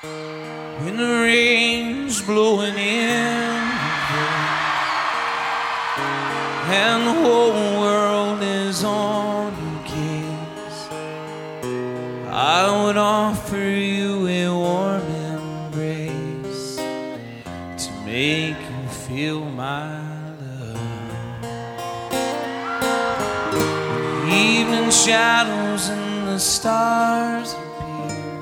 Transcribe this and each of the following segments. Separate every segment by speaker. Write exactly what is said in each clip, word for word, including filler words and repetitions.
Speaker 1: when the rain's blowing in and the whole world is on your case, I would offer you a warm embrace to make you feel my love. When the evening shadows and the stars appear,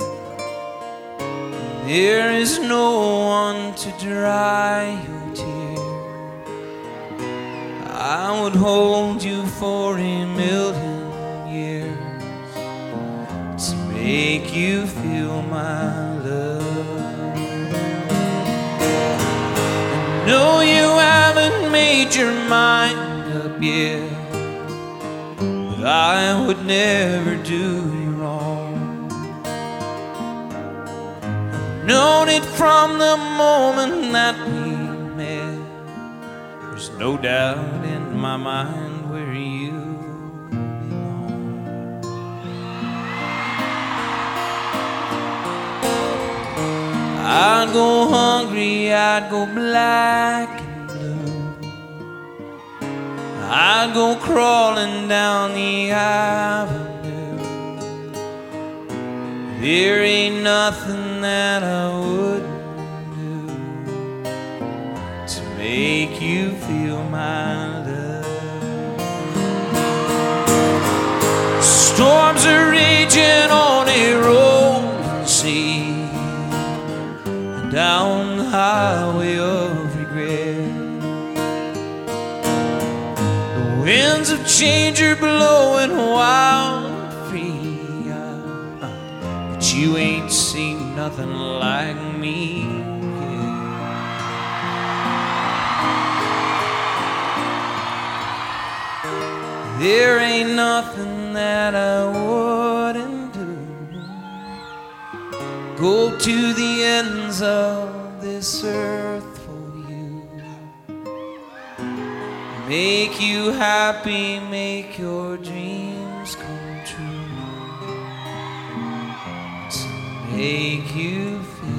Speaker 1: there is no one to dry your tears, I would hold you for a million years to make you feel my love. I know you haven't made your mind up yet, but I would never do you wrong. I've known it from the moment that we met. There's no doubt in my mind where you belong. I'd go hungry, I'd go black and blue, I'd go crawling down the avenue. There ain't nothing that I wouldn't make you feel my love. Storms are raging on a rolling sea, down the highway of regret. The winds of change are blowing wild and free, uh, but you ain't seen nothing like me. There ain't nothing that I wouldn't do. Go to the ends of this earth for you. Make you happy, make your dreams come true. To make you feel